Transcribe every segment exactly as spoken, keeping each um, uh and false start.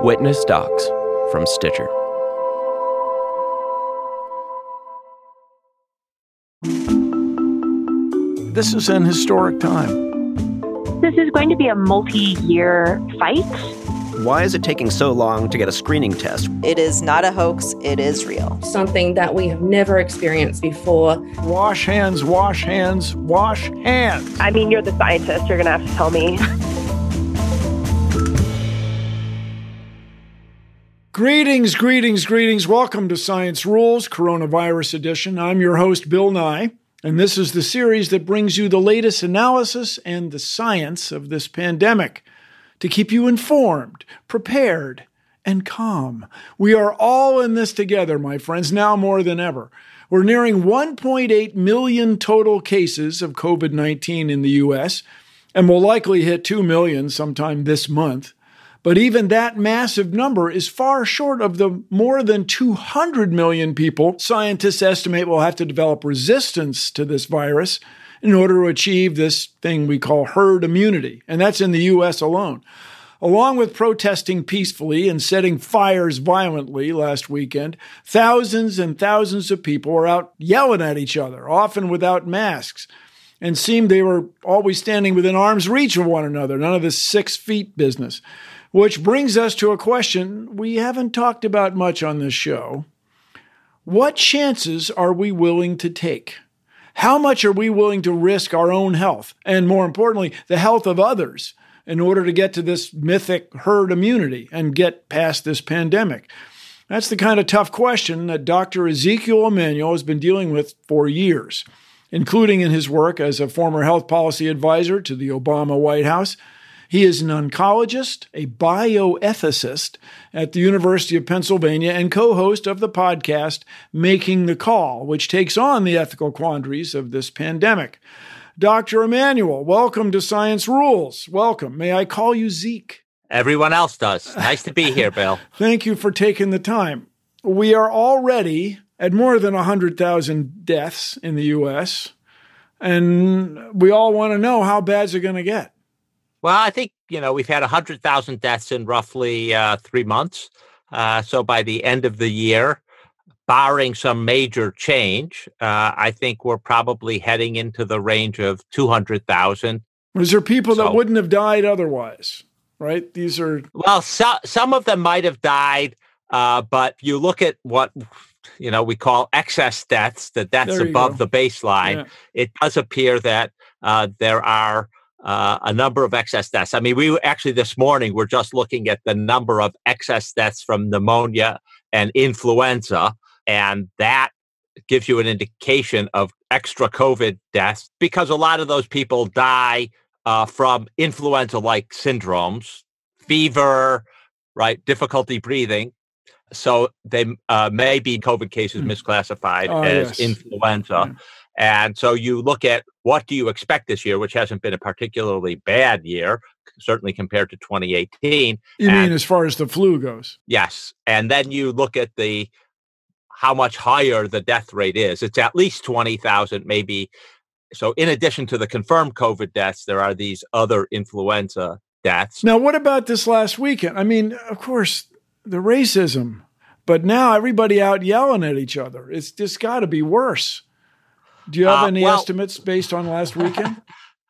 Witness Docs from Stitcher. This is an historic time. This is going to be a multi-year fight. Why is it taking so long to get a screening test? It is not a hoax. It is real. Something that we have never experienced before. Wash hands, wash hands, wash hands. I mean, you're the scientist. You're going to have to tell me. Greetings, greetings, greetings. Welcome to Science Rules, Coronavirus Edition. I'm your host, Bill Nye, and this is the series that brings you the latest analysis and the science of this pandemic to keep you informed, prepared, and calm. We are all in this together, my friends, now more than ever. We're nearing one point eight million total cases of covid nineteen in the U S, and will likely hit two million sometime this month. But even that massive number is far short of the more than two hundred million people scientists estimate will have to develop resistance to this virus in order to achieve this thing we call herd immunity. And that's in the U S alone. Along with protesting peacefully and setting fires violently last weekend, thousands and thousands of people were out yelling at each other, often without masks, and seemed they were always standing within arm's reach of one another, none of this six feet business. Which brings us to a question we haven't talked about much on this show. What chances are we willing to take? How much are we willing to risk our own health, and more importantly, the health of others, in order to get to this mythic herd immunity and get past this pandemic? That's the kind of tough question that Doctor Ezekiel Emanuel has been dealing with for years, including in his work as a former health policy advisor to the Obama White House. He is an oncologist, a bioethicist at the University of Pennsylvania, and co-host of the podcast Making the Call, which takes on the ethical quandaries of this pandemic. Doctor Emanuel, welcome to Science Rules. Welcome. May I call you Zeke? Everyone else does. Nice to be here, Bill. Thank you for taking the time. We are already at more than one hundred thousand deaths in the U S, and we all want to know how bad is it going to get? Well, I think, you know, we've had one hundred thousand deaths in roughly uh, three months. Uh, so by the end of the year, barring some major change, uh, I think we're probably heading into the range of two hundred thousand. Is there people so, that wouldn't have died otherwise, right? These are... Well, so, some of them might have died, uh, but you look at what, you know, we call excess deaths, the deaths above go. the baseline. Yeah. It does appear that uh, there are Uh, a number of excess deaths. I mean, we actually this morning we're just looking at the number of excess deaths from pneumonia and influenza, and that gives you an indication of extra COVID deaths because a lot of those people die uh, from influenza-like syndromes, fever, right, difficulty breathing. So they uh, may be COVID cases misclassified oh, as yes. influenza. Yeah. And so you look at what do you expect this year, which hasn't been a particularly bad year, certainly compared to twenty eighteen. You and, mean as far as the flu goes? Yes. And then you look at the how much higher the death rate is. It's at least twenty thousand, maybe. So in addition to the confirmed COVID deaths, there are these other influenza deaths. Now, what about this last weekend? I mean, of course, the racism, but now everybody out yelling at each other. It's just got to be worse. Do you have uh, any well, estimates based on last weekend?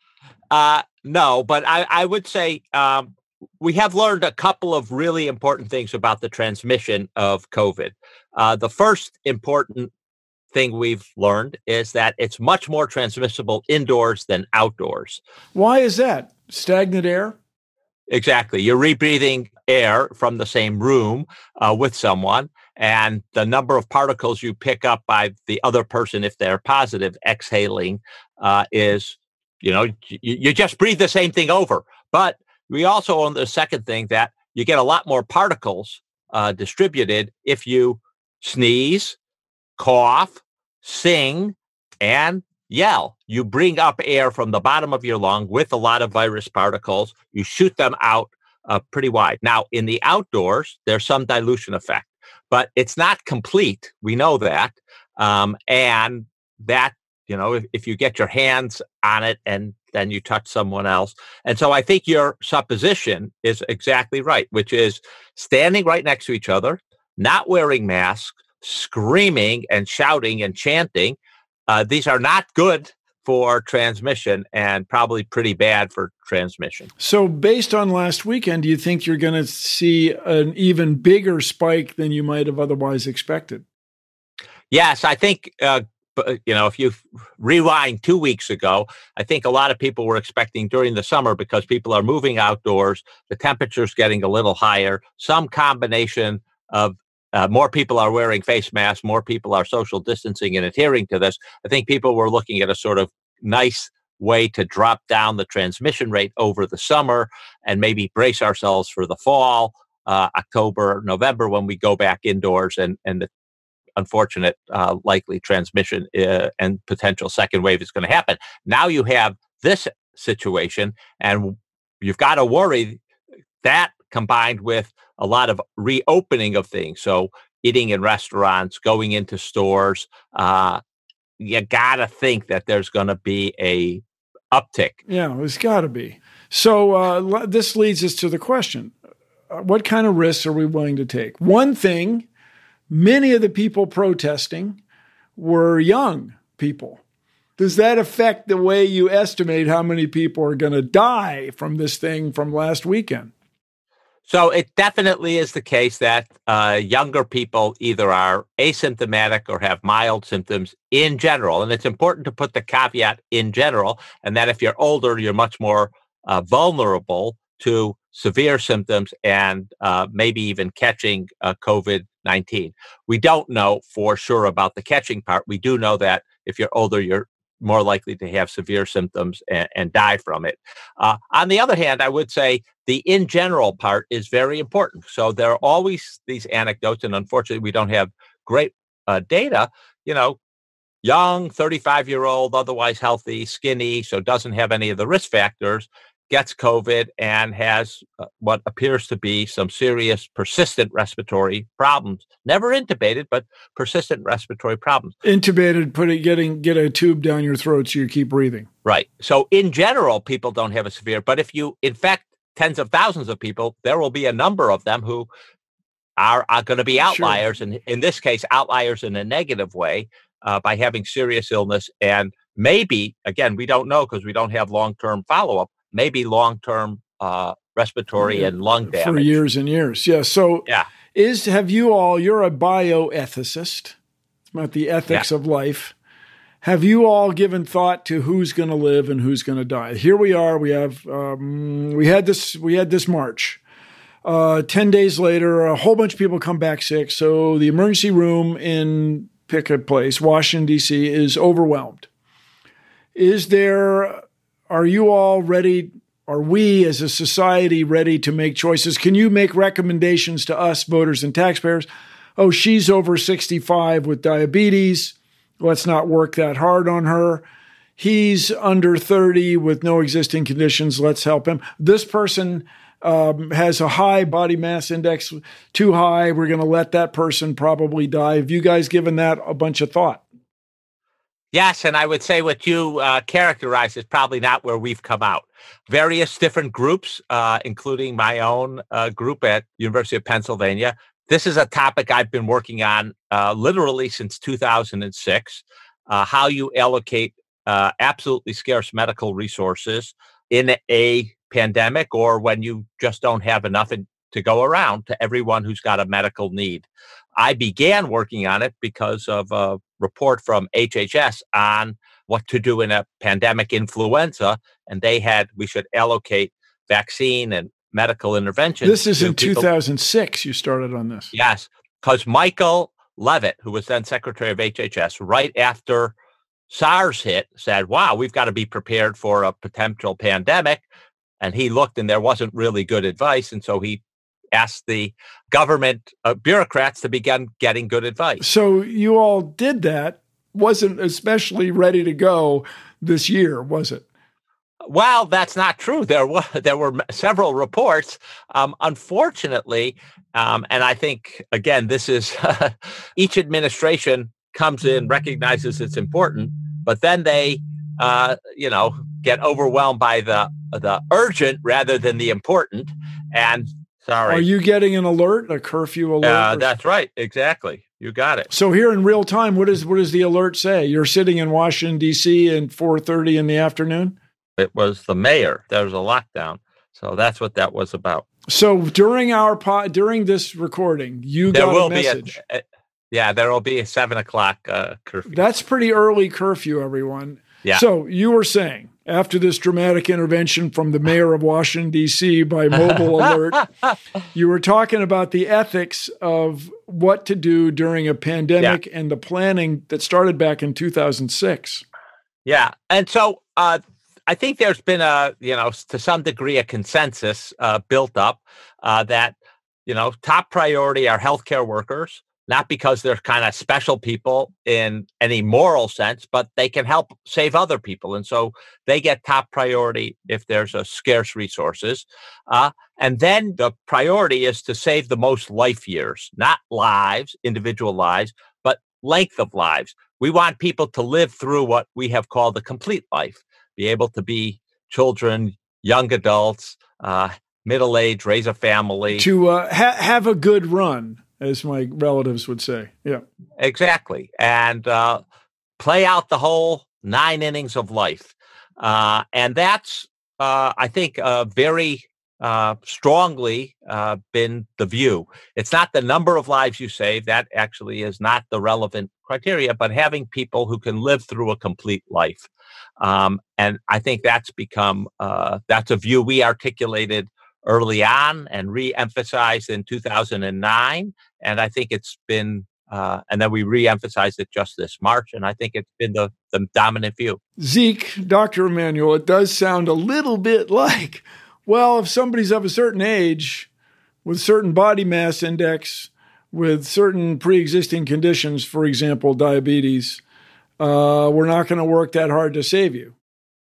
uh, no, but I, I would say um, we have learned a couple of really important things about the transmission of COVID. Uh, the first important thing we've learned is that it's much more transmissible indoors than outdoors. Why is that? Stagnant air? Exactly. You're rebreathing air from the same room uh, with someone, and the number of particles you pick up by the other person, if they're positive, exhaling uh, is, you know, you, you just breathe the same thing over. But we also own the second thing that you get a lot more particles uh, distributed if you sneeze, cough, sing, and yell. You bring up air from the bottom of your lung with a lot of virus particles. You shoot them out uh, pretty wide. Now, in the outdoors, there's some dilution effect, but it's not complete. We know that. Um, and that, you know, if, if you get your hands on it and then you touch someone else. And so I think your supposition is exactly right, which is standing right next to each other, not wearing masks, screaming and shouting and chanting. Uh, these are not good for transmission and probably pretty bad for transmission. So based on last weekend, do you think you're going to see an even bigger spike than you might have otherwise expected? Yes, I think, uh, you know, if you rewind two weeks ago, I think a lot of people were expecting during the summer, because people are moving outdoors, the temperature's getting a little higher, some combination of Uh, more people are wearing face masks, more people are social distancing and adhering to this. I think people were looking at a sort of nice way to drop down the transmission rate over the summer and maybe brace ourselves for the fall, uh, October, November, when we go back indoors and, and the unfortunate uh, likely transmission uh, and potential second wave is going to happen. Now you have this situation, and you've got to worry that combined with a lot of reopening of things. So eating in restaurants, going into stores, uh, you got to think that there's going to be a uptick. Yeah, there's got to be. So uh, this leads us to the question, uh, what kind of risks are we willing to take? One thing, many of the people protesting were young people. Does that affect the way you estimate how many people are going to die from this thing from last weekend? So it definitely is the case that uh, younger people either are asymptomatic or have mild symptoms in general. And it's important to put the caveat in general, and that if you're older, you're much more uh, vulnerable to severe symptoms and uh, maybe even catching uh, COVID nineteen. We don't know for sure about the catching part. We do know that if you're older, you're more likely to have severe symptoms and, and die from it. Uh, on the other hand, I would say the in general part is very important. So there are always these anecdotes, and unfortunately, we don't have great uh, data. You know, young, thirty-five-year-old, otherwise healthy, skinny, so doesn't have any of the risk factors, gets COVID and has uh, what appears to be some serious persistent respiratory problems. Never intubated, but persistent respiratory problems. Intubated, put it, getting get a tube down your throat so you keep breathing. Right. So in general, people don't have a severe, but if you infect tens of thousands of people, there will be a number of them who are, are going to be outliers. Sure. And in this case, outliers in a negative way uh, by having serious illness. And maybe, again, we don't know because we don't have long-term follow-up, maybe long-term uh, respiratory yeah, and lung damage. For years and years. Yeah. So yeah. is, have you all, you're a bioethicist. It's about the ethics yeah. of life. Have you all given thought to who's going to live and who's going to die? Here we are. We have, um, we had this, we had this march. Uh, ten days later, a whole bunch of people come back sick. So the emergency room in pick a place, Washington, D C is overwhelmed. Is there, are you all ready? Are we as a society ready to make choices? Can you make recommendations to us, voters and taxpayers? Oh, she's over sixty-five with diabetes. Let's not work that hard on her. He's under thirty with no existing conditions. Let's help him. This person um, has a high body mass index, too high. We're going to let that person probably die. Have you guys given that a bunch of thought? Yes, and I would say what you uh, characterize is probably not where we've come out. Various different groups, uh, including my own uh, group at University of Pennsylvania. This is a topic I've been working on uh, literally since two thousand six, uh, how you allocate uh, absolutely scarce medical resources in a pandemic or when you just don't have enough to go around to everyone who's got a medical need. I began working on it because of a report from H H S on what to do in a pandemic influenza, and they had, we should allocate vaccine and medical intervention. This is in people. two thousand six you started on this. Yes, because Michael Levitt, who was then secretary of H H S, right after SARS hit, said, wow, we've got to be prepared for a potential pandemic. And he looked and there wasn't really good advice. And so he asked the government uh, bureaucrats to begin getting good advice. So you all did that. Wasn't especially ready to go this year, was it? Well, that's not true. There were there were several reports. Um, unfortunately, um, and I think, again, this is each administration comes in, recognizes it's important, but then they, uh, you know, get overwhelmed by the the urgent rather than the important. And sorry. Are you getting an alert, a curfew alert? Uh, that's right. Exactly. You got it. So here in real time, what is what does the alert say? You're sitting in Washington, D C at four thirty in the afternoon? It was the mayor. There was a lockdown. So that's what that was about. So during our po- during this recording, you there got will a message. Be a, a, yeah, there will be a seven o'clock uh, curfew. That's pretty early curfew, everyone. Yeah. So you were saying, after this dramatic intervention from the mayor of Washington, D C by mobile alert, you were talking about the ethics of what to do during a pandemic yeah. and the planning that started back in two thousand six. Yeah. And so uh, I think there's been a, you know, to some degree, a consensus uh, built up uh, that, you know, top priority are healthcare workers. Not because they're kind of special people in any moral sense, but they can help save other people. And so they get top priority if there's a scarce resources. Uh, and then the priority is to save the most life years, not lives, individual lives, but length of lives. We want people to live through what we have called a complete life, be able to be children, young adults, uh, middle age, raise a family. To uh, ha- have a good run, as my relatives would say. Yeah, exactly. And uh, play out the whole nine innings of life. Uh, and that's, uh, I think, uh, very uh, strongly uh, been the view. It's not the number of lives you save. That actually is not the relevant criteria, but having people who can live through a complete life. Um, and I think that's become, uh, that's a view we articulated early on and re-emphasized in two thousand nine. And I think it's been, uh, and then we re-emphasized it just this March. And I think it's been the, the dominant view. Zeke, Doctor Emanuel, it does sound a little bit like, well, if somebody's of a certain age with certain body mass index, with certain pre-existing conditions, for example, diabetes, uh, we're not going to work that hard to save you.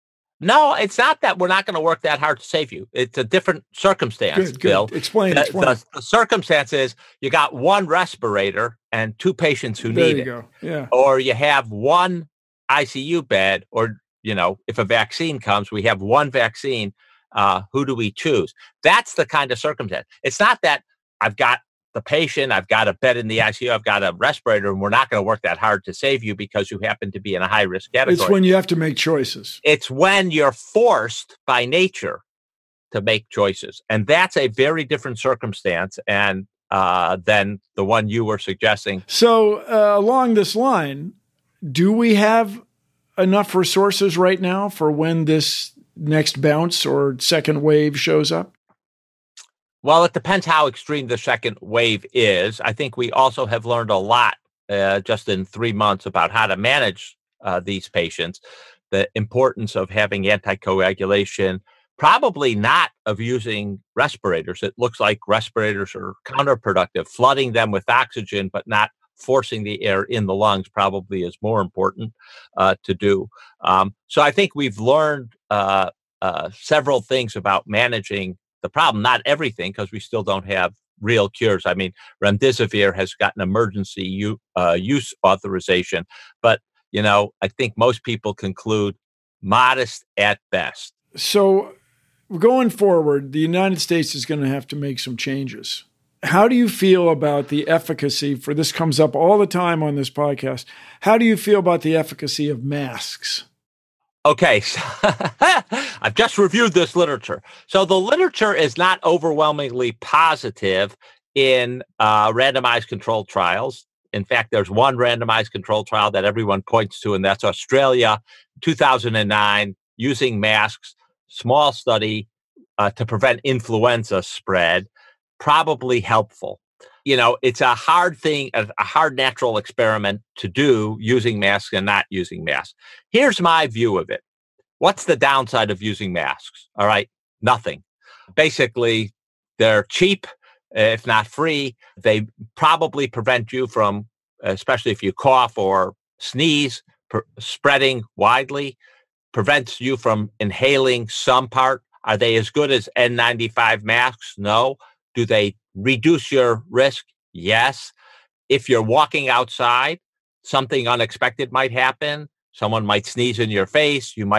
No, it's not that we're not going to work that hard to save you. It's a different circumstance, good, good. Bill. Explain, the, explain. The, the circumstance is you got one respirator and two patients who there need you it. Go. Yeah. Or you have one I C U bed, or, you know, if a vaccine comes, we have one vaccine. Uh, who do we choose? That's the kind of circumstance. It's not that I've got the patient, I've got a bed in the I C U, I've got a respirator, and we're not going to work that hard to save you because you happen to be in a high risk category. It's when you have to make choices. It's when you're forced by nature to make choices. And that's a very different circumstance and uh, than the one you were suggesting. So uh, along this line, do we have enough resources right now for when this next bounce or second wave shows up? Well, it depends how extreme the second wave is. I think we also have learned a lot uh, just in three months about how to manage uh, these patients, the importance of having anticoagulation, probably not of using respirators. It looks like respirators are counterproductive. Flooding them with oxygen, but not forcing the air in the lungs probably is more important uh, to do. Um, so I think we've learned uh, uh, several things about managing the problem, not everything, because we still don't have real cures. I mean, remdesivir has gotten emergency u- uh, use authorization, but, you know, I think most people conclude modest at best. So going forward, the United States is going to have to make some changes. How do you feel about the efficacy, for this comes up all the time on this podcast, how do you feel about the efficacy of masks? Okay, so I've just reviewed this literature. So the literature is not overwhelmingly positive in uh, randomized controlled trials. In fact, there's one randomized controlled trial that everyone points to, and that's Australia, two thousand nine, using masks, small study uh, to prevent influenza spread, probably helpful. You know, it's a hard thing, a hard natural experiment to do using masks and not using masks. Here's my view of it. What's the downside of using masks? All right, nothing. Basically, they're cheap, if not free. They probably prevent you from, especially if you cough or sneeze, per- spreading widely, prevents you from inhaling some part. Are they as good as N ninety-five masks? No. Do they reduce your risk? Yes. If you're walking outside, something unexpected might happen. Someone might sneeze in your face. You might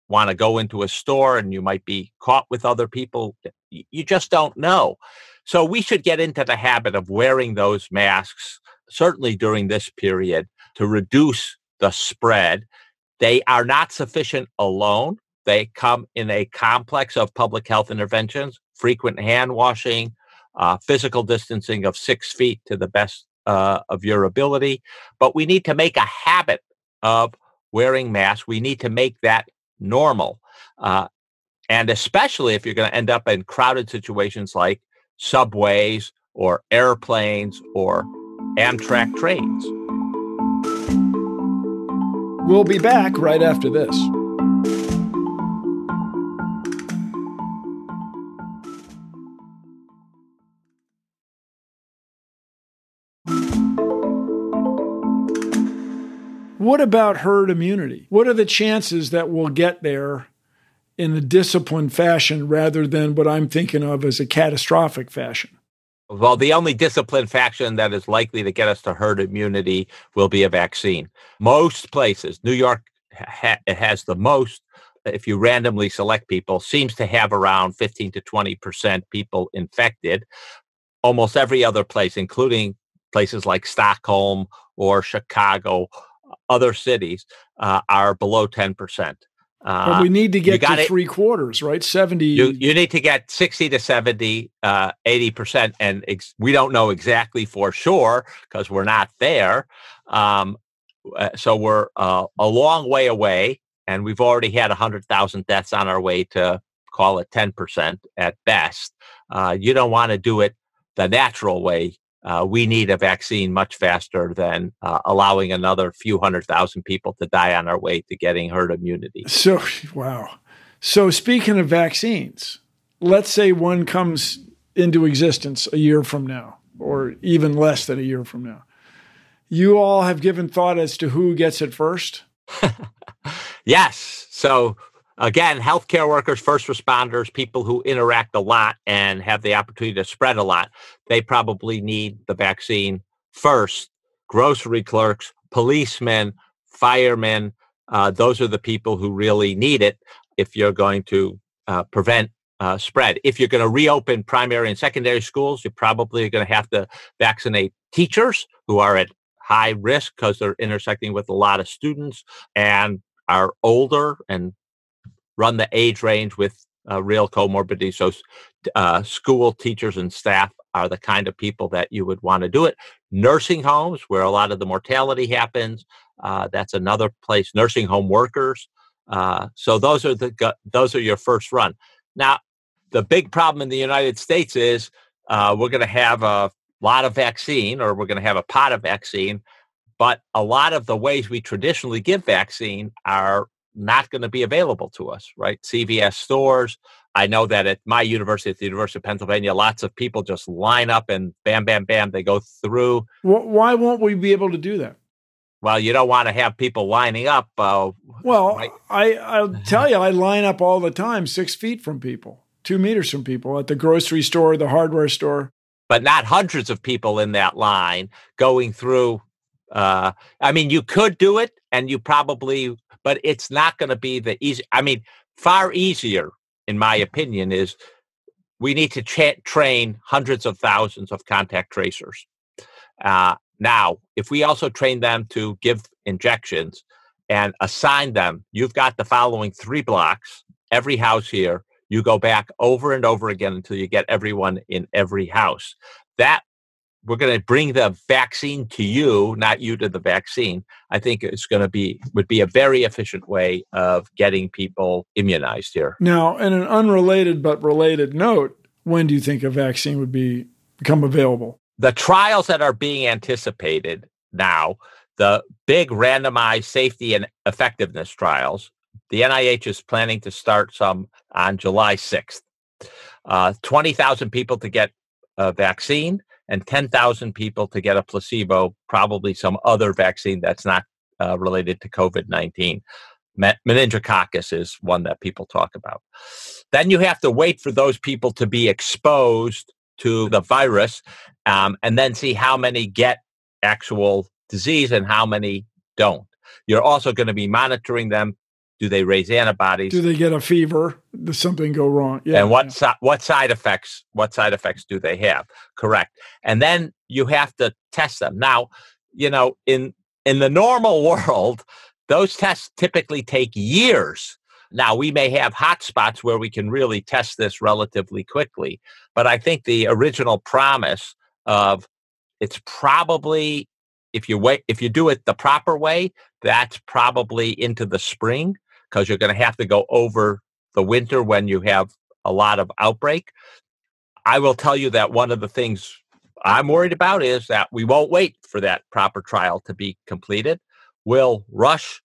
want to go into a store and you might be caught with other people. You just don't know. So we should get into the habit of wearing those masks, certainly during this period, to reduce the spread. They are not sufficient alone. They come in a complex of public health interventions, frequent hand washing, uh, physical distancing of six feet to the best uh, of your ability. But we need to make a habit of wearing masks. We need to make that normal. Uh, and especially if you're going to end up in crowded situations like subways or airplanes or Amtrak trains. We'll be back right after this. What about herd immunity? What are the chances that we'll get there in a disciplined fashion rather than what I'm thinking of as a catastrophic fashion? Well, the only disciplined fashion that is likely to get us to herd immunity will be a vaccine. Most places, New York ha- has the most, if you randomly select people, seems to have around fifteen to twenty percent people infected. Almost every other place, including places like Stockholm or Chicago, other cities, uh, are below ten percent. Uh, but we need to get gotta, to three quarters, right? seventy. You, you need to get sixty to seventy, uh, eighty percent. And ex- we don't know exactly for sure because we're not there. Um, uh, so we're uh, a long way away. And we've already had one hundred thousand deaths on our way to call it ten percent at best. Uh, you don't want to do it the natural way. Uh, we need a vaccine much faster than uh, allowing another few hundred thousand people to die on our way to getting herd immunity. So, wow. So speaking of vaccines, let's say one comes into existence a year from now, or even less than a year from now. You all have given thought as to who gets it first? Yes. So again, healthcare workers, first responders, people who interact a lot and have the opportunity to spread a lot, they probably need the vaccine first. Grocery clerks, policemen, firemen, uh, those are the people who really need it if you're going to uh, prevent uh, spread. If you're going to reopen primary and secondary schools, you're probably going to have to vaccinate teachers who are at high risk because they're intersecting with a lot of students and are older and run the age range with uh, real comorbidity. So uh, school teachers and staff are the kind of people that you would want to do it. Nursing homes, where a lot of the mortality happens, uh, that's another place. Nursing home workers. Uh, so those are the those are your first run. Now, the big problem in the United States is uh, we're going to have a lot of vaccine, or we're going to have a pot of vaccine, but a lot of the ways we traditionally give vaccine are not going to be available to us, right? C V S stores. I know that at my university, at the University of Pennsylvania, lots of people just line up and bam, bam, bam, they go through. Why won't we be able to do that? Well, you don't want to have people lining up. Uh, well, right? I, I'll tell you, I line up all the time, six feet from people, two meters from people at the grocery store, the hardware store. But not hundreds of people in that line going through. Uh, I mean, you could do it and you probably, but it's not going to be the easy. I mean, far easier, in my opinion, is we need to cha- train hundreds of thousands of contact tracers. Uh, now, if we also train them to give injections and assign them, you've got the following three blocks, every house here, you go back over and over again until you get everyone in every house. That we're going to bring the vaccine to you, not you to the vaccine. I think it's going to be, would be a very efficient way of getting people immunized here. Now, in an unrelated but related note, when do you think a vaccine would be become available? The trials that are being anticipated now, the big randomized safety and effectiveness trials, the N I H is planning to start some on July sixth. Uh, twenty thousand people to get a vaccine and ten thousand people to get a placebo, probably some other vaccine that's not uh, related to COVID nineteen. Meningococcus is one that people talk about. Then you have to wait for those people to be exposed to the virus um, and then see how many get actual disease and how many don't. You're also going to be monitoring them Do they raise antibodies? Do they get a fever? Does something go wrong? Yeah. And what yeah. si- what side effects? What side effects do they have? Correct. And then you have to test them. Now, you know, in in the normal world, those tests typically take years. Now, we may have hotspots where we can really test this relatively quickly, but I think the original promise of it's probably, if you wait, if you do it the proper way, that's probably into the spring, because you're going to have to go over the winter when you have a lot of outbreak. I will tell you that one of the things I'm worried about is that we won't wait for that proper trial to be completed. We'll rush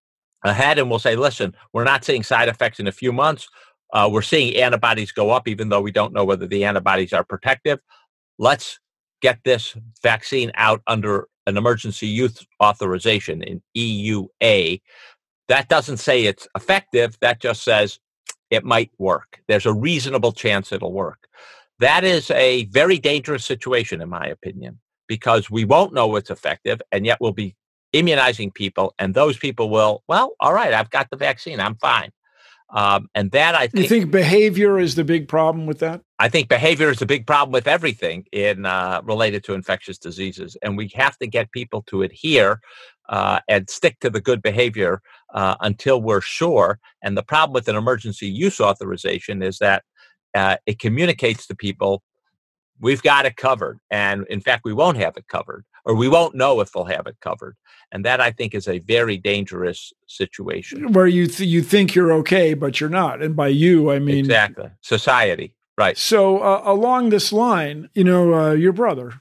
ahead and we'll say, listen, we're not seeing side effects in a few months. Uh, we're seeing antibodies go up, even though we don't know whether the antibodies are protective. Let's get this vaccine out under an emergency use authorization in E U A. That doesn't say it's effective. That just says it might work. There's a reasonable chance it'll work. That is a very dangerous situation, in my opinion, because we won't know it's effective, and yet we'll be immunizing people, and those people will, well, all right, I've got the vaccine, I'm fine. Um, and that, I think... You think behavior is the big problem with that? I think behavior is a big problem with everything in uh, related to infectious diseases, and we have to get people to adhere uh, and stick to the good behavior uh, until we're sure. And the problem with an emergency use authorization is that uh, it communicates to people, we've got it covered. And in fact, we won't have it covered, or we won't know if we'll have it covered. And that, I think, is a very dangerous situation. Where you th- you think you're okay, but you're not. And by you, I mean... Exactly. Society. Right. So uh, along this line, you know, uh, your brother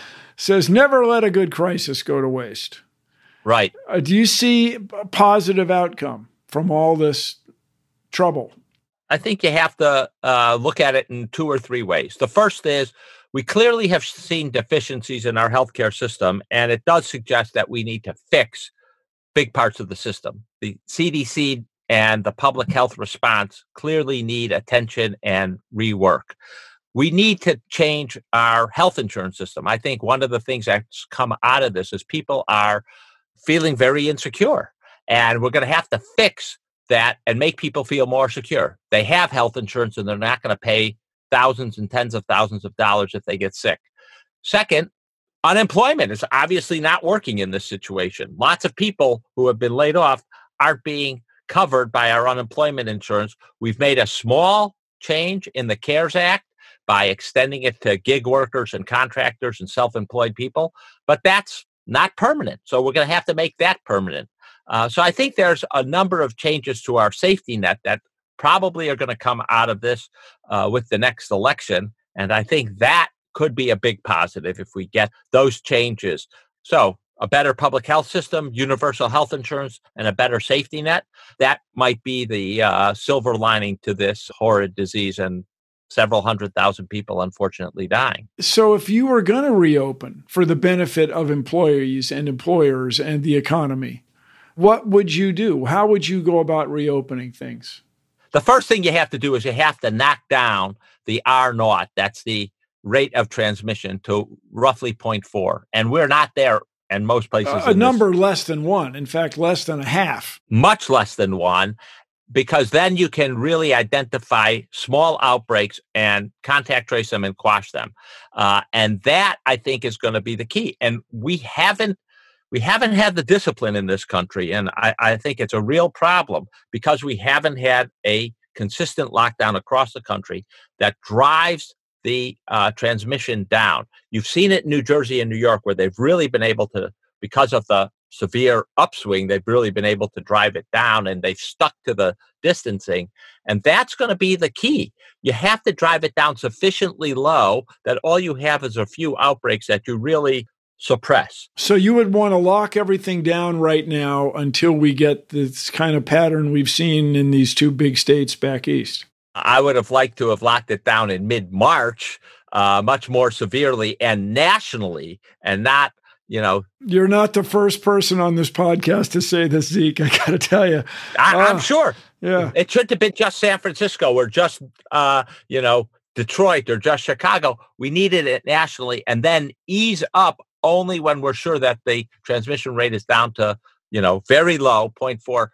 says, never let a good crisis go to waste. Right. Uh, do you see a positive outcome from all this trouble? I think you have to uh, look at it in two or three ways. The first is, we clearly have seen deficiencies in our healthcare system, and it does suggest that we need to fix big parts of the system. The C D C and the public health response clearly need attention and rework. We need to change our health insurance system. I think one of the things that's come out of this is people are feeling very insecure, and we're going to have to fix that and make people feel more secure. They have health insurance, and they're not going to pay thousands and tens of thousands of dollars if they get sick. Second, unemployment is obviously not working in this situation. Lots of people who have been laid off aren't being covered by our unemployment insurance. We've made a small change in the CARES Act by extending it to gig workers and contractors and self-employed people, but that's not permanent. So we're going to have to make that permanent. Uh, so I think there's a number of changes to our safety net that probably are going to come out of this uh, with the next election. And I think that could be a big positive if we get those changes. So a better public health system, universal health insurance, and a better safety net, that might be the uh, silver lining to this horrid disease and several hundred thousand people unfortunately dying. So if you were going to reopen for the benefit of employees and employers and the economy, what would you do? How would you go about reopening things? The first thing you have to do is you have to knock down the R naught. That's the rate of transmission to roughly zero point four. And we're not there in most places. Uh, a number this, less than one. In fact, less than a half. Much less than one, because then you can really identify small outbreaks and contact trace them and quash them. Uh, and that, I think, is going to be the key. And we haven't We haven't had the discipline in this country, and I, I think it's a real problem because we haven't had a consistent lockdown across the country that drives the uh, transmission down. You've seen it in New Jersey and New York where they've really been able to, because of the severe upswing, they've really been able to drive it down, and they've stuck to the distancing. And that's going to be the key. You have to drive it down sufficiently low that all you have is a few outbreaks that you really suppress. So you would want to lock everything down right now until we get this kind of pattern we've seen in these two big states back east? I would have liked to have locked it down in mid-March, uh, much more severely and nationally, and not, you know. You're not the first person on this podcast to say this, Zeke, I got to tell you. I, uh, I'm sure. Yeah. It shouldn't have been just San Francisco or just, uh, you know, Detroit or just Chicago. We needed it nationally and then ease up only when we're sure that the transmission rate is down to, you know, very low, zero point four.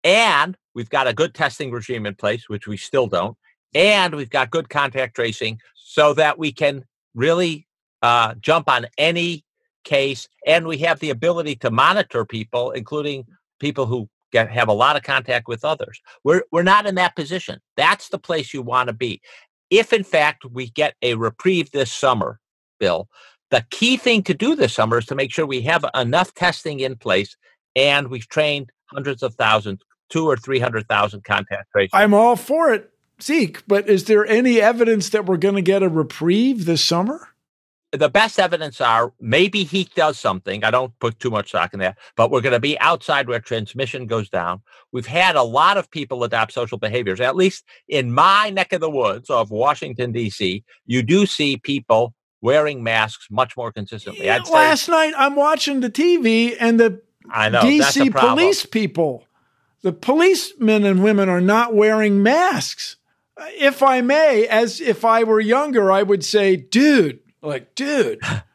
And we've got a good testing regime in place, which we still don't. And we've got good contact tracing so that we can really uh, jump on any case. And we have the ability to monitor people, including people who get have a lot of contact with others. We're we're not in that position. That's the place you want to be. If, in fact, we get a reprieve this summer, Bill, the key thing to do this summer is to make sure we have enough testing in place, and we've trained hundreds of thousands, two or three hundred thousand contact tracers. I'm all for it, Zeke, but is there any evidence that we're going to get a reprieve this summer? The best evidence are maybe heat does something. I don't put too much stock in that, but we're going to be outside where transmission goes down. We've had a lot of people adopt social behaviors, at least in my neck of the woods of Washington, D C. You do see people wearing masks much more consistently. Yeah, I'd say, last night I'm watching the T V and the I know, D that's C a problem. police people, the policemen and women are not wearing masks. If I may, as if I were younger, I would say, dude, like, dude,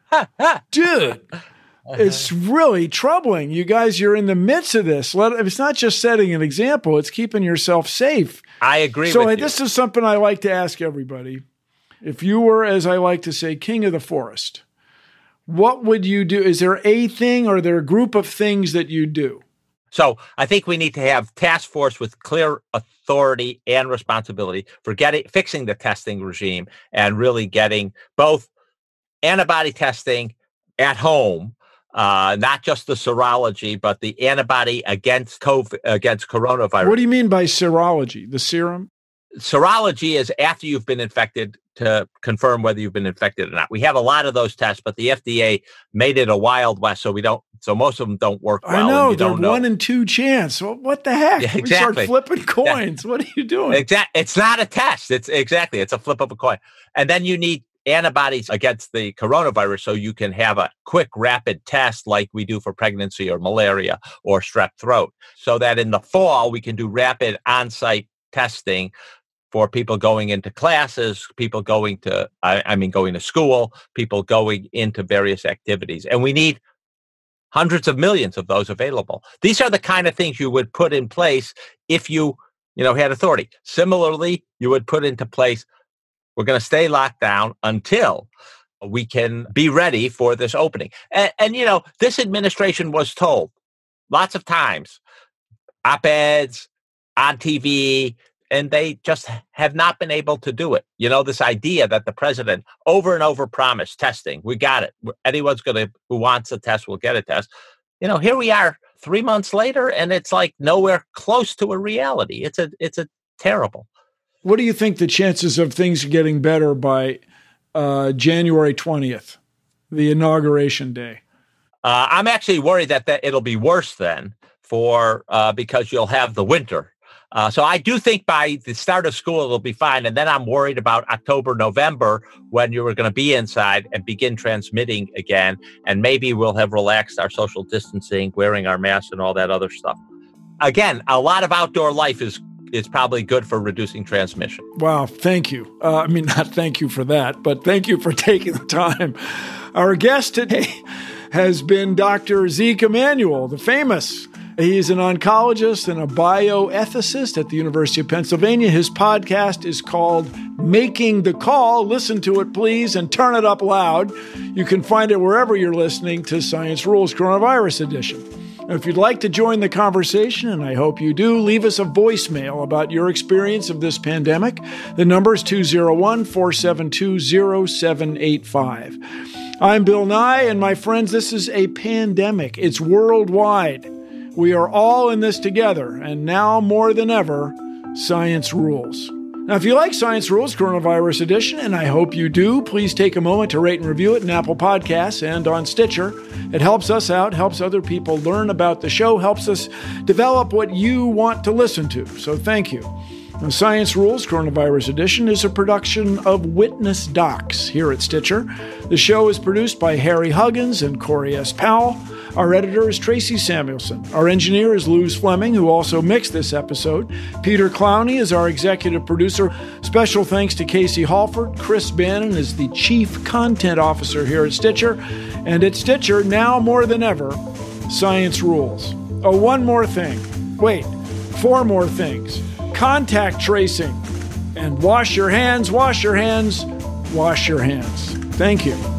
dude, it's really troubling. You guys, you're in the midst of this. Let, it's not just setting an example. It's keeping yourself safe. I agree so with you. This is something I like to ask everybody. If you were, as I like to say, king of the forest, what would you do? Is there a thing or there a group of things that you do? So I think we need to have task force with clear authority and responsibility for getting fixing the testing regime and really getting both antibody testing at home, uh, not just the serology, but the antibody against COVID, against coronavirus. What do you mean by serology? The serum? Serology is after you've been infected to confirm whether you've been infected or not. We have a lot of those tests, but the F D A made it a wild west, so we don't. So most of them don't work well. I know they're one in two chance. Well, what the heck? Yeah, exactly. We start flipping coins. Yeah. What are you doing? Exactly. It's not a test. It's exactly. It's a flip of a coin, and then you need antibodies against the coronavirus, so you can have a quick, rapid test like we do for pregnancy or malaria or strep throat, so that in the fall we can do rapid on-site testing for people going into classes, people going to, I, I mean, going to school, people going into various activities. And we need hundreds of millions of those available. These are the kind of things you would put in place if you, you know, had authority. Similarly, you would put into place, we're going to stay locked down until we can be ready for this opening. And, and, you know, this administration was told lots of times, op-eds, on T V, and they just have not been able to do it. You know, this idea that the president over and over promised testing. We got it. Anyone's going to, who wants a test will get a test. You know, here we are three months later, and it's like nowhere close to a reality. It's a, it's a terrible. What do you think the chances of things getting better by uh, January twentieth, the inauguration day? Uh, I'm actually worried that, that it'll be worse then for, uh, because you'll have the winter. Uh, so I do think by the start of school, it'll be fine. And then I'm worried about October, November, when you were going to be inside and begin transmitting again. And maybe we'll have relaxed our social distancing, wearing our masks and all that other stuff. Again, a lot of outdoor life is is probably good for reducing transmission. Wow. Thank you. Uh, I mean, not thank you for that, but thank you for taking the time. Our guest today has been Doctor Zeke Emanuel, the famous. He's an oncologist and a bioethicist at the University of Pennsylvania. His podcast is called Making the Call. Listen to it, please, and turn it up loud. You can find it wherever you're listening to Science Rules Coronavirus Edition. If you'd like to join the conversation, and I hope you do, leave us a voicemail about your experience of this pandemic. The number is two oh one, four seven two, oh seven eight five. I'm Bill Nye, and my friends, this is a pandemic. It's worldwide. We are all in this together, and now more than ever, science rules. Now, if you like Science Rules Coronavirus Edition, and I hope you do, please take a moment to rate and review it in Apple Podcasts and on Stitcher. It helps us out, helps other people learn about the show, helps us develop what you want to listen to. So thank you. Now, Science Rules Coronavirus Edition is a production of Witness Docs here at Stitcher. The show is produced by Harry Huggins and Corey S. Powell. Our editor is Tracy Samuelson. Our engineer is Luz Fleming, who also mixed this episode. Peter Clowney is our executive producer. Special thanks to Casey Halford. Chris Bannon is the chief content officer here at Stitcher. And at Stitcher, now more than ever, science rules. Oh, one more thing. Wait, four more things: contact tracing, and wash your hands, wash your hands, wash your hands. Thank you.